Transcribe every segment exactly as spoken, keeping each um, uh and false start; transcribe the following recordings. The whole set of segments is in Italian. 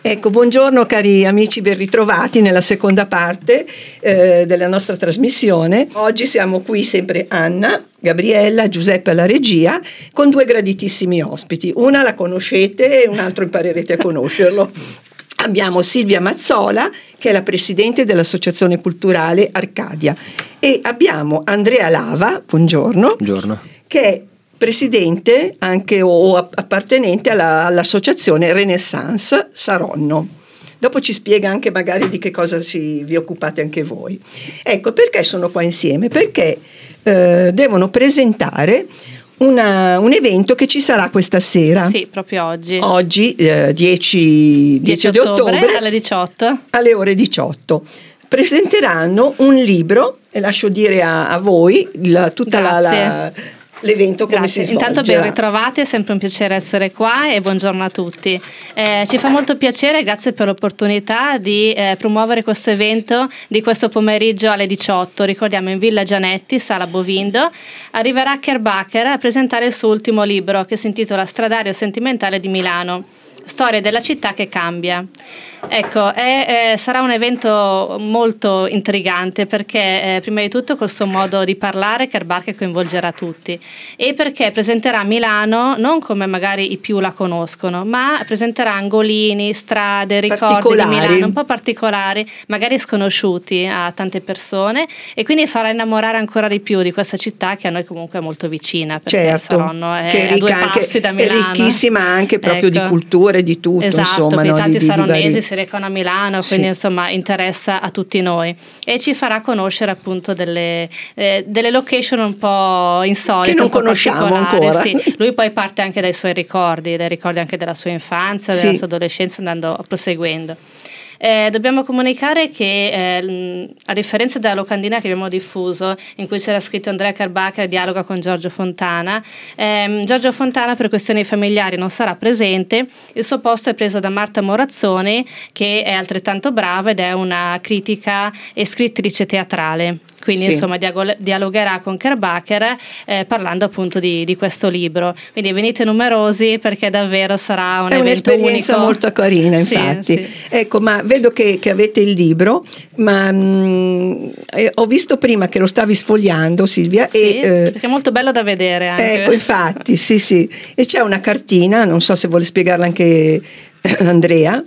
Ecco, buongiorno cari amici, ben ritrovati nella seconda parte eh, della nostra trasmissione. Oggi siamo qui sempre Anna, Gabriella, Giuseppe alla regia, con due graditissimi ospiti. Una la conoscete e un altro imparerete a conoscerlo. Abbiamo Silvia Mazzola, che è la presidente dell'Associazione Culturale Arcadia, e abbiamo Andrea Lava, buongiorno, buongiorno. che è presidente anche o appartenente alla, all'associazione Renaissance Saronno. Dopo ci spiega anche magari di che cosa si, vi occupate anche voi. Ecco, perché sono qua insieme? Perché eh, devono presentare una, un evento che ci sarà questa sera. Sì, proprio oggi. Oggi, eh, dieci, dieci di ottobre, ottobre, alle diciotto. Alle ore diciotto. Presenteranno un libro, e lascio dire a, a voi la, tutta la... la l'evento come Grazie. si svolgerà. Intanto ben ritrovati, è sempre un piacere essere qua e buongiorno a tutti. Eh, ci fa molto piacere, grazie per l'opportunità di eh, promuovere questo evento di questo pomeriggio alle diciotto. Ricordiamo in Villa Gianetti, Sala Bovindo, arriverà Kerbacher a presentare il suo ultimo libro che si intitola Stradario sentimentale di Milano. Storia della città che cambia. Ecco, è, eh, sarà un evento molto intrigante perché eh, prima di tutto col suo modo di parlare Kerbacher coinvolgerà tutti e perché presenterà Milano non come magari i più la conoscono, ma presenterà angolini, strade, ricordi di Milano un po' particolari, magari sconosciuti a tante persone, e quindi farà innamorare ancora di più di questa città che a noi comunque è molto vicina, perché certo, Saronno è che è a due anche, passi da Milano, è ricchissima anche proprio ecco. di cultura e di tutto, esatto, insomma, no? tanti di, di, saronesi di vari... si recano a Milano, quindi sì. Insomma interessa a tutti noi e ci farà conoscere appunto delle, eh, delle location un po' insolite, che non un po' conosciamo ancora. Sì. Lui poi parte anche dai suoi ricordi, dai ricordi anche della sua infanzia, della sì. sua adolescenza, andando proseguendo. Eh, dobbiamo comunicare che eh, a differenza della locandina che abbiamo diffuso, in cui c'era scritto Andrea Kerbacher dialoga con Giorgio Fontana, ehm, Giorgio Fontana per questioni familiari non sarà presente, il suo posto è preso da Marta Morazzoni, che è altrettanto brava ed è una critica e scrittrice teatrale. Quindi sì. insomma dialog- dialogherà con Kerbacher eh, parlando appunto di, di questo libro. Quindi venite numerosi perché davvero sarà un è evento un'esperienza unico. molto carina, infatti. Sì, sì. Ecco, ma vedo che, che avete il libro, ma mh, eh, ho visto prima che lo stavi sfogliando, Silvia. Sì, e, eh, perché è molto bello da vedere anche. Ecco, infatti, sì, sì. E c'è una cartina, non so se vuole spiegarla anche Andrea,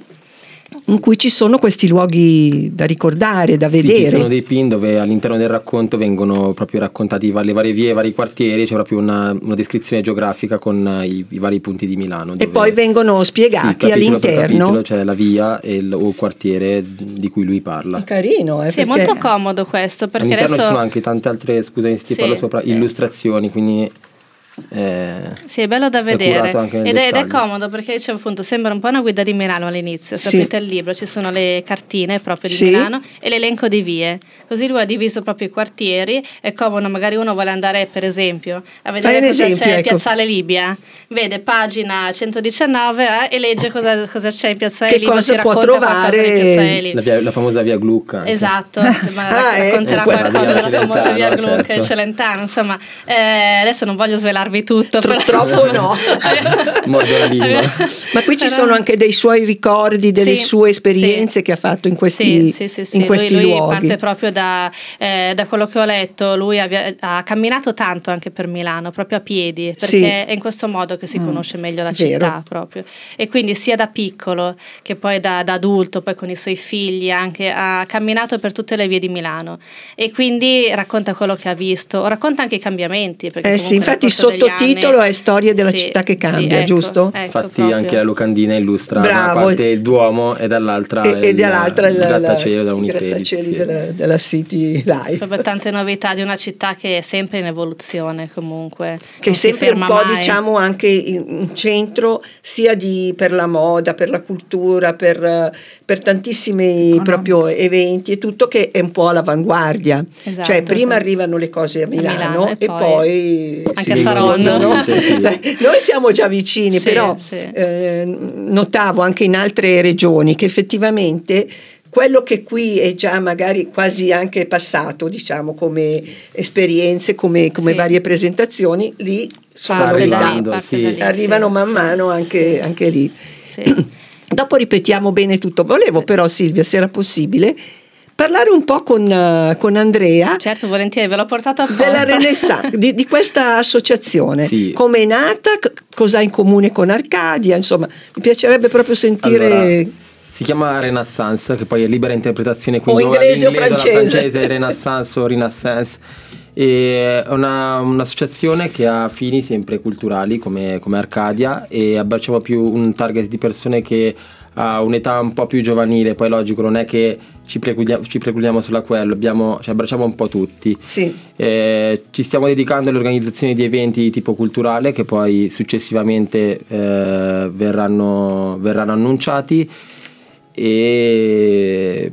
in cui ci sono questi luoghi da ricordare, da vedere. Sì, ci sono dei pin dove all'interno del racconto vengono proprio raccontati le varie vie, i vari quartieri, c'è proprio una, una descrizione geografica con i, i vari punti di Milano. E poi vengono spiegati sì, all'interno. C'è la via e il, o il quartiere di cui lui parla. È carino, eh, sì, perché... è molto comodo questo. Perché all'interno adesso... ci sono anche tante altre, scusami se ti sì, parlo sopra, sì. illustrazioni, quindi... Eh, sì, è bello da vedere ed è, ed è comodo perché dicevo appunto sembra un po' una guida di Milano all'inizio. Se sì. aprite il libro ci sono le cartine proprio di sì. Milano e l'elenco di vie, così lui ha diviso proprio i quartieri. È comodo, magari uno vuole andare per esempio a vedere cosa esempio, c'è in ecco. Piazzale Libia, vede pagina centodiciannove eh, e legge cosa, cosa c'è in Piazzale che Libia, cosa si può trovare la, via, la famosa via Gluck anche. Esatto, ma ah, racconterà ecco. qualcosa della famosa via Gluck certo. Celentano, insomma eh, adesso non voglio svelarvi tutto, purtroppo no. Mordo la lingua. Ma qui ci Però... sono anche dei suoi ricordi, delle sì, sue esperienze sì. che ha fatto in questi, sì, sì, sì, in sì. questi lui, luoghi. Lui parte proprio da, eh, da quello che ho letto. Lui ha, ha camminato tanto anche per Milano, proprio a piedi, perché sì. è in questo modo che si conosce mm, meglio la città vero. proprio. E quindi sia da piccolo che poi da, da adulto, poi con i suoi figli anche, ha camminato per tutte le vie di Milano e quindi racconta quello che ha visto, racconta anche i cambiamenti. Perché eh sì, infatti il sottotitolo è Storia della sì, città che cambia, sì, ecco, giusto? Ecco, infatti proprio. Anche la locandina illustra Bravo. da una parte il Duomo e dall'altra e, il, dall'altra il grattacielo della Unicredit, grattacieli sì. della, della City Life. Proprio tante novità di una città che è sempre in evoluzione comunque, che è sempre un po' mai. diciamo anche un centro sia di, per la moda, per la cultura, per, per tantissimi Economico. proprio eventi e tutto, che è un po' all'avanguardia. Esatto, cioè prima sì. arrivano le cose a Milano, a Milano e, e poi, poi anche a Saronno, no? Sì. Noi siamo già vicini, sì, però sì. Eh, notavo anche in altre regioni che effettivamente quello che qui è già magari quasi anche passato, diciamo, come esperienze, come, come sì. varie presentazioni, lì sono novità, sì. arrivano man mano anche, anche lì. Sì. dopo ripetiamo bene tutto. Volevo però, Silvia, se era possibile, parlare un po' con, uh, con Andrea. Certo, volentieri, ve l'ho portato apposta. Della Renaissance, di, di questa associazione. Sì. Come è nata, c- cosa ha in comune con Arcadia, insomma, mi piacerebbe proprio sentire... Allora, si chiama Renaissance, che poi è libera interpretazione, quindi o inglese o francese. francese, Renaissance o Renaissance. È una, un'associazione che ha fini sempre culturali come, come Arcadia, e abbracciamo più un target di persone che ha un'età un po' più giovanile. Poi logico, non è che ci precludiamo, ci precludiamo solo a quello, abbiamo, cioè, abbracciamo un po' tutti. Sì. Eh, ci stiamo dedicando all'organizzazione di eventi di tipo culturale che poi successivamente eh, verranno, verranno annunciati. E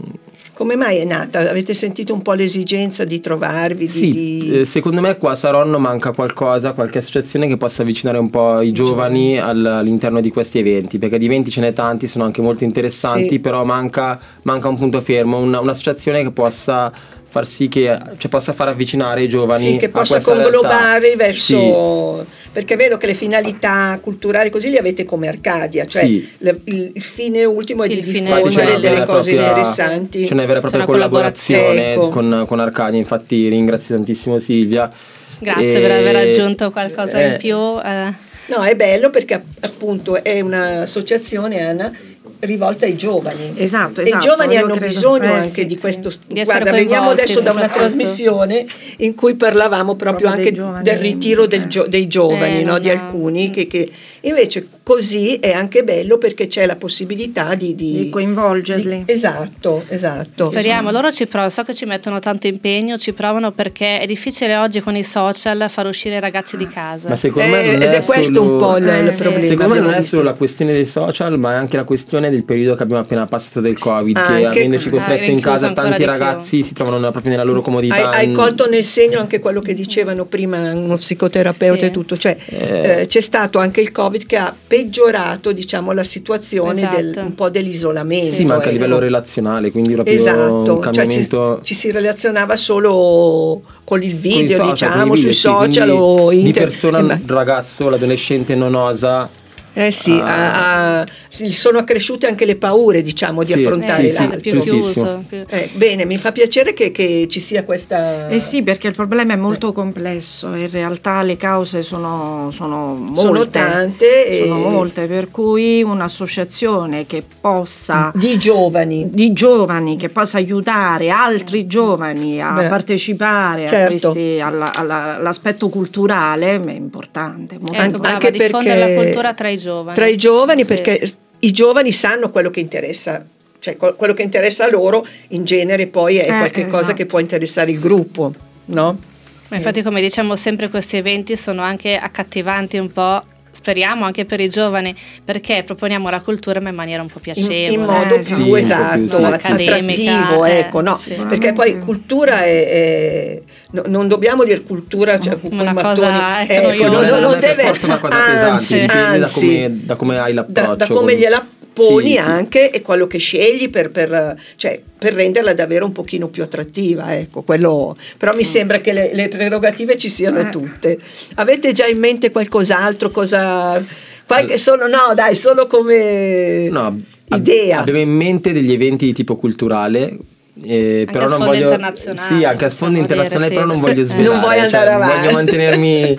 come mai è nata? Avete sentito un po' l'esigenza di trovarvi? Di, sì, di... Eh, secondo me qua a Saronno manca qualcosa, qualche associazione che possa avvicinare un po' i giovani al, all'interno di questi eventi, perché di eventi ce n'è tanti, sono anche molto interessanti, sì. Però manca, manca un punto fermo, una, un'associazione che possa far sì che, cioè, possa far avvicinare i giovani, sì, che possa conglobare verso... Sì. Perché vedo che le finalità culturali così li avete come Arcadia, cioè sì. le, il, il fine ultimo sì, è di diffondere delle cose propria, interessanti. C'è una vera e propria collaborazione ecco. con, con Arcadia, infatti ringrazio tantissimo Silvia. Grazie e, per aver aggiunto qualcosa eh, in più. Eh. No, è bello perché appunto è un'associazione, Anna, rivolta ai giovani. Esatto, esatto. E i giovani hanno credo. bisogno eh, anche sì, di questo. Sì. Guarda, veniamo adesso da una trasmissione in cui parlavamo proprio, proprio anche giovani, del ritiro del gio- dei giovani, eh, no? Di alcuni che, che invece così è anche bello perché c'è la possibilità di, di, di coinvolgerli. Di, esatto, esatto. Speriamo, loro ci provano, so che ci mettono tanto impegno, ci provano perché è difficile oggi con i social far uscire i ragazzi di casa. Ma secondo me eh, non ed è, è questo solo, un po' il, eh, il sì. problema. Secondo me non è solo la questione dei social, ma è anche la questione del periodo che abbiamo appena passato del Covid, anche, che avendoci costretto ah, in casa tanti ragazzi più. si trovano proprio nella loro comodità. Hai, hai in... colto nel segno anche quello che dicevano prima uno psicoterapeuta sì. e tutto, cioè eh. Eh, c'è stato anche il Covid che ha peggiorato, diciamo, la situazione esatto. del, un po' dell'isolamento. Sì, ma anche ecco. a livello relazionale, quindi proprio esatto. un cambiamento. Cioè ci, ci si relazionava solo con il video, social, diciamo, video, sui sì, social o di inter... persona, il ragazzo, l'adolescente non osa. Eh sì, ah. a, a, sono cresciute anche le paure, diciamo, di sì, affrontare sì, l'altro. Sì, più chiuso, più... Eh, bene, mi fa piacere che, che ci sia questa... Eh sì, perché il problema è molto eh. complesso, in realtà le cause sono, sono molte. Sono tante. Sono e... molte, per cui un'associazione che possa... Di giovani. Di giovani, che possa aiutare altri giovani a Beh, partecipare certo. a questi, alla, alla, all'aspetto culturale è importante. Molto ecco, brava, anche diffondere perché... la cultura tra i giovani. Tra i giovani, sì. perché i giovani sanno quello che interessa, cioè quello che interessa a loro in genere poi è eh, qualche esatto. cosa che può interessare il gruppo, no? Ma infatti, come diciamo sempre, questi eventi sono anche accattivanti un po'. Speriamo anche per i giovani, perché proponiamo la cultura ma in maniera un po' piacevole, in, in modo eh, più sì, esatto, più, sì. attrattivo, eh, ecco, no? Sì. Perché poi cultura è, è no, non dobbiamo dire cultura, cioè, una mattoni, cosa ecco, noiosa. non, non, non deve forse una cosa anzi, pesante, dipende da anzi, come, da come hai l'approccio, da, da come gliela poni sì, anche sì. e quello che scegli per, per, cioè, per renderla davvero un pochino più attrattiva, ecco, quello, però mi sembra che le, le prerogative ci siano eh. tutte. Avete già in mente qualcos'altro, cosa qualche solo no dai solo come no, idea? Abbiamo in mente degli eventi di tipo culturale. Eh, però non voglio internazionale, sì anche a sfondo internazionale dire, però sì. non voglio svelare, non vuoi andare cioè, avanti. voglio mantenermi.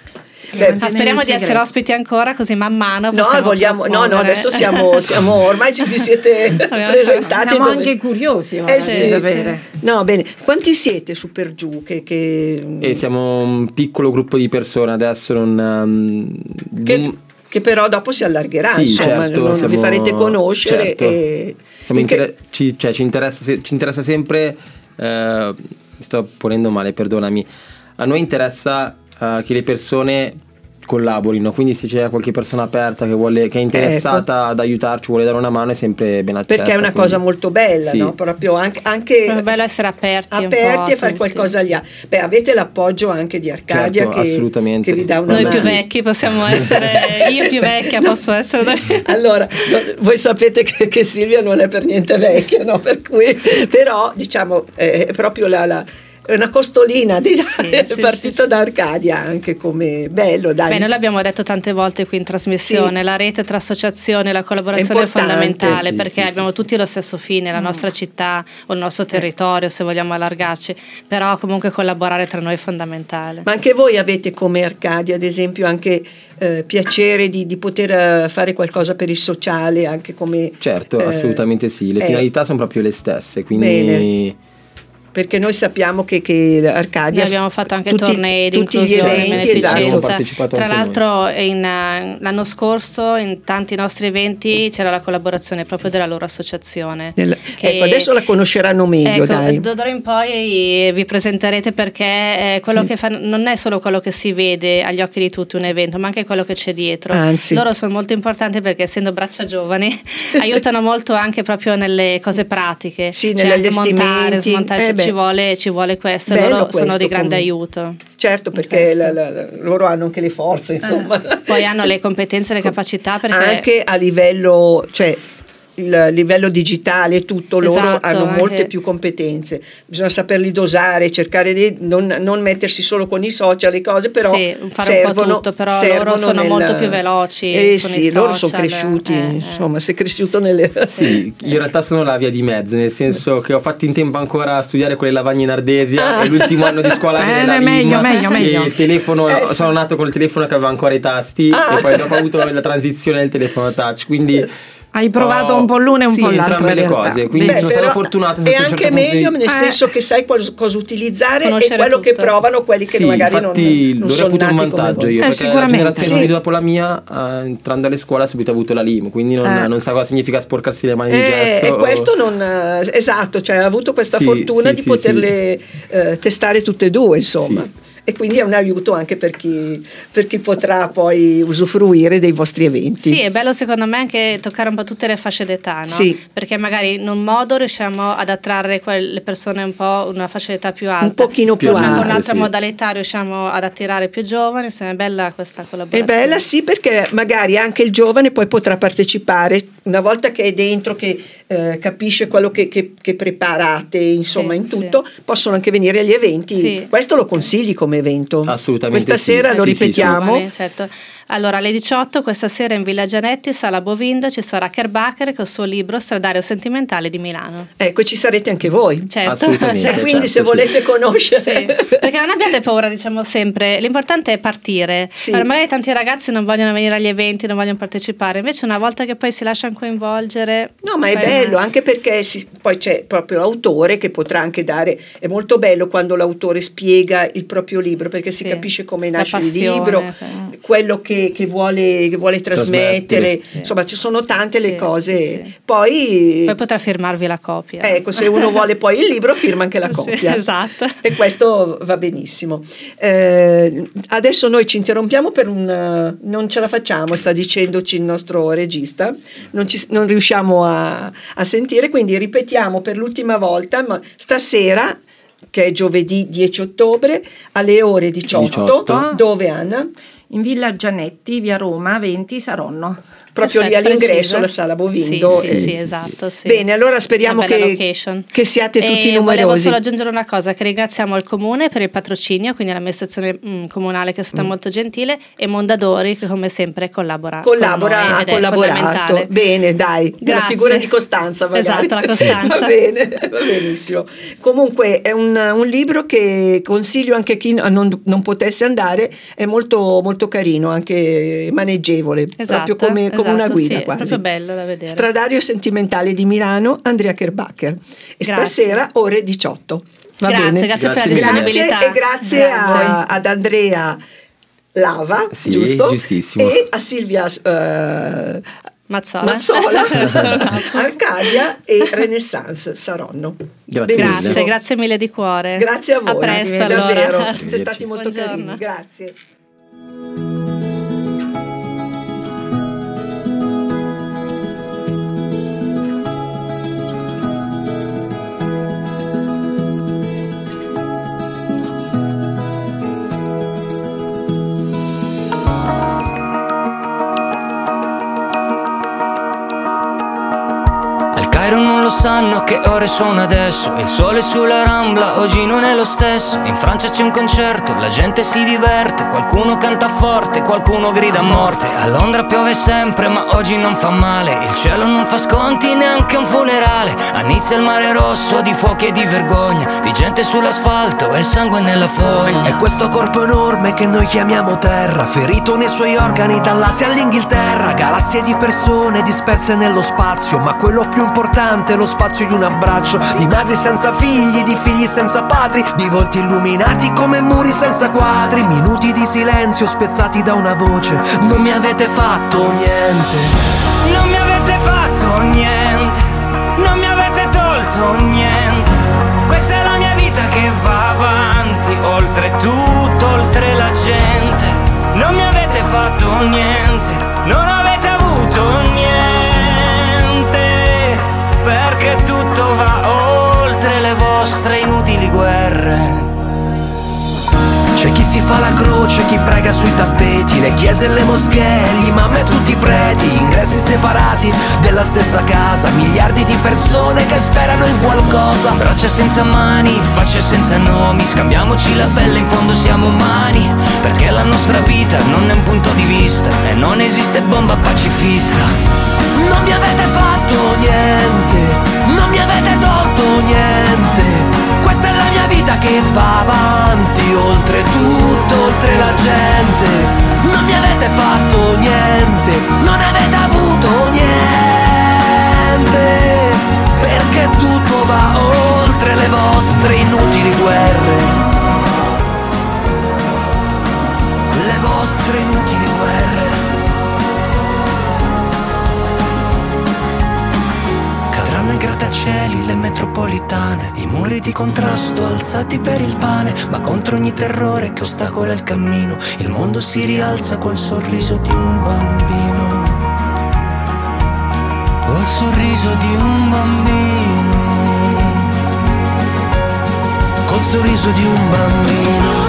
Beh, ma speriamo di essere ospiti ancora, così man mano no vogliamo no no adesso siamo, siamo ormai ci vi siete presentati, siamo dove... anche curiosi eh, sì, di sapere sì. No bene, quanti siete su per giù che, che... Eh, siamo un piccolo gruppo di persone adesso, non um, che... non... che però dopo si allargherà, sì, insomma, certo, non siamo, vi farete conoscere certo. e... Siamo Perché... inter... ci, cioè, ci, interessa, ci interessa sempre eh, mi sto ponendo male, perdonami, a noi interessa uh, che le persone collaborino, quindi se c'è qualche persona aperta che vuole, che è interessata ecco. ad aiutarci, vuole dare una mano, è sempre ben accetta, perché è una quindi... cosa molto bella, sì. no? Proprio anche, anche è bello essere aperti aperti e fare qualcosa agli altri. Beh, avete l'appoggio anche di Arcadia, certo, che, assolutamente. che vi dà una noi mano. Più vecchi possiamo essere io più vecchia no. posso essere allora no, voi sapete che, che Silvia non è per niente vecchia, no? Per cui però diciamo è proprio la, la è una costolina di sì, sì, partita sì, da Arcadia, anche come bello, dai. Beh, noi l'abbiamo detto tante volte qui in trasmissione, sì. La rete tra associazioni e la collaborazione è, è fondamentale, sì, perché sì, abbiamo sì, tutti sì. lo stesso fine, la nostra città o il nostro territorio, se vogliamo allargarci, però comunque collaborare tra noi è fondamentale. Ma anche voi avete come Arcadia, ad esempio, anche eh, piacere di, di poter fare qualcosa per il sociale, anche come... Certo, eh, assolutamente sì, le eh, finalità sono proprio le stesse, quindi... Bene. Perché noi sappiamo che, che Arcadia, noi abbiamo fatto anche tutti, tornei di tutti inclusione, gli eventi, beneficenza. Esatto. Tra l'altro in, l'anno scorso in tanti nostri eventi c'era la collaborazione proprio della loro associazione. Nel, che, ecco, adesso la conosceranno meglio. Ecco, dai. D'ora in poi vi presenterete, perché eh, quello che fa, non è solo quello che si vede agli occhi di tutti un evento, ma anche quello che c'è dietro. Anzi. Loro sono molto importanti perché, essendo braccia giovani, aiutano molto anche proprio nelle cose pratiche. Sì, cioè negli anche montare, smontare, eh ci vuole, ci vuole questo, bello loro questo, sono di grande comunque. aiuto. Certo, perché la, la, la, loro hanno anche le forze, insomma. Eh. Poi hanno le competenze e le capacità, perché anche a livello, cioè il livello digitale, tutto, loro esatto, hanno molte anche... più competenze, bisogna saperli dosare, cercare di non, non mettersi solo con i social e cose, però sì, fare servono, un po' tutto, però loro sono nel... molto più veloci. Eh sì, i loro social, sono cresciuti, eh, insomma, eh. sei cresciuto nelle... Sì, io in realtà sono la via di mezzo, nel senso che ho fatto in tempo ancora a studiare quelle lavagne in Ardesia, ah. e l'ultimo anno di scuola eh, la meglio, meglio, meglio. E il telefono, eh, sì. sono nato con il telefono che aveva ancora i tasti, ah. e poi dopo ho avuto la transizione del telefono touch, quindi... Hai provato oh, un po' l'una e un sì, po' l'altra. Entrambe le cose, quindi Beh, sono stato fortunato. E anche certo meglio, di... nel eh. senso che sai cosa, cosa utilizzare Conoscere e quello tutto. che provano quelli che sì, magari infatti, non, non loro sono avuto nati un vantaggio come io, eh, perché la generazione sì. dopo la mia, eh, entrando alle scuole, ha subito avuto la L I M, quindi non, eh. non sa cosa significa sporcarsi le mani eh, di gesso. E o... questo non... Esatto, cioè ha avuto questa sì, fortuna sì, di sì, poterle sì. Eh, testare tutte e due, insomma. Sì. E quindi è un aiuto anche per chi, per chi potrà poi usufruire dei vostri eventi. Sì, è bello secondo me anche toccare un po' tutte le fasce d'età, no? Sì. Perché magari in un modo riusciamo ad attrarre quelle persone un po' una fascia d'età più alta, un pochino più ma alta, con un'altra sì. modalità riusciamo ad attirare più giovani. Insomma, è bella questa collaborazione. È bella, sì, perché magari anche il giovane poi potrà partecipare una volta che è dentro, che eh, capisce quello che, che, che preparate, insomma, sì, in tutto, sì. Possono anche venire agli eventi. Sì. Questo lo consigli come evento? Assolutamente. Questa sì. sera eh, lo sì, ripetiamo. Sì, certo. Allora, alle diciotto questa sera in Villa Gianetti, Sala Bovindo, ci sarà Kerbacher con il suo libro Stradario sentimentale di Milano. Ecco, ci sarete anche voi. Certo. Assolutamente. E quindi certo, se volete sì. conoscere. Sì, perché non abbiate paura, diciamo sempre, l'importante è partire. Sì. Allora, magari tanti ragazzi non vogliono venire agli eventi, non vogliono partecipare, invece una volta che poi si lasciano coinvolgere... No, ma è bello, una... anche perché si, poi c'è proprio l'autore che potrà anche dare, è molto bello quando l'autore spiega il proprio libro, perché si sì. capisce come nasce passione, il libro, okay. quello che, che, vuole, che vuole trasmettere, sì. insomma ci sono tante sì, le cose. sì. Poi, poi potrà firmarvi la copia. Ecco, se uno vuole poi il libro firma anche la copia. Sì, esatto. E questo va benissimo. Eh, adesso noi ci interrompiamo per un... non ce la facciamo, sta dicendoci il nostro regista, non, ci, non riusciamo a, a sentire, quindi ripetiamo per l'ultima volta, ma stasera, che è giovedì dieci ottobre, alle ore diciotto, diciotto. Dove, Anna? In Villa Gianetti, via Roma venti, Saronno. Proprio Perfetto, lì all'ingresso, preciso. la Sala Bovindo. Sì, sì, e, sì, esatto. Sì. Bene, allora speriamo che, che siate tutti e numerosi. Volevo solo aggiungere una cosa, che ringraziamo il Comune per il patrocinio, quindi l'amministrazione mh, comunale che è stata mm. molto gentile, e Mondadori che come sempre collabora. Collabora, con noi ha collaborato. Bene, dai, la figura di Costanza magari. Esatto, la Costanza. Va bene, va benissimo. Comunque è un, un libro che consiglio anche a chi non, non potesse andare, è molto, molto carino, anche maneggevole, esatto, proprio come, esatto, come una guida sì, quasi. Proprio bello da vedere. Stradario sentimentale di Milano, Andrea Kerbacher. E grazie. Stasera ore diciotto. Va grazie, bene? grazie, grazie per la disponibilità. Grazie, e grazie, grazie a, ad Andrea Lava, sì, giusto? Giustissimo. E a Silvia uh, Mazzola, Mazzola Arcadia e Renaissance Saronno. Grazie, grazie, grazie mille di cuore. Grazie a voi. A presto, davvero. allora. Siete stati molto Buongiorno. carini. Grazie. Cairo non lo sanno che ore sono adesso. Il sole sulla Rambla oggi non è lo stesso. In Francia c'è un concerto, la gente si diverte. Qualcuno canta forte, qualcuno grida a morte. A Londra piove sempre ma oggi non fa male. Il cielo non fa sconti neanche un funerale. A Nizza il mare rosso di fuochi e di vergogna, di gente sull'asfalto e sangue nella fogna. E questo corpo enorme che noi chiamiamo terra, ferito nei suoi organi dall'Asia all'Inghilterra. Galassie di persone disperse nello spazio, ma quello più importante è lo spazio di un abbraccio. Di madri senza figli, di figli senza padri, di volti illuminati come muri senza quadri. Minuti di silenzio spezzati da una voce: non mi avete fatto niente. Non mi avete fatto niente, non mi avete tolto niente. Questa è la mia vita che va avanti, oltre tutto, oltre la gente. Non mi avete fatto niente, non avete avuto niente, perché tutto va oltre le vostre inutili guerre. C'è chi si fa la croce, chi prega sui tappeti, le chiese e le moschee, gli imam e tutti i preti, ingressi separati della stessa casa, miliardi di persone che sperano in qualcosa. Braccia senza mani, facce senza nomi, scambiamoci la pelle, in fondo siamo umani, perché la nostra vita non è un punto di vista e non esiste bomba pacifista. Non mi avete fatto niente, non mi avete tolto niente. Questa è la mia vita che va avanti, oltre tutto, oltre la gente. Non mi avete fatto niente, non avete avuto niente, perché tutto va oltre le vostre inutili guerre. Le vostre inutili guerre. Cadranno i grattacieli, le metropolitane, i muri di contrasto alzati per il pane, ma contro ogni terrore che ostacola il cammino, il mondo si rialza col sorriso di un bambino. Col sorriso di un bambino. Col sorriso di un bambino.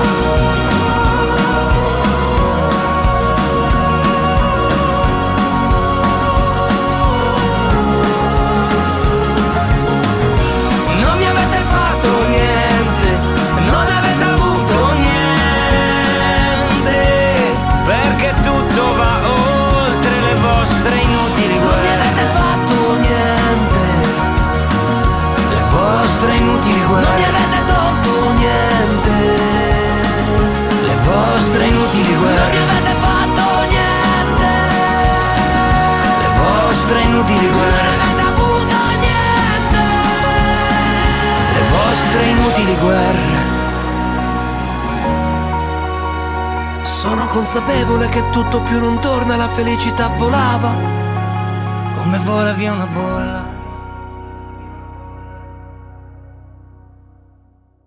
Sono consapevole che tutto più non torna, la felicità volava come vola via una bolla.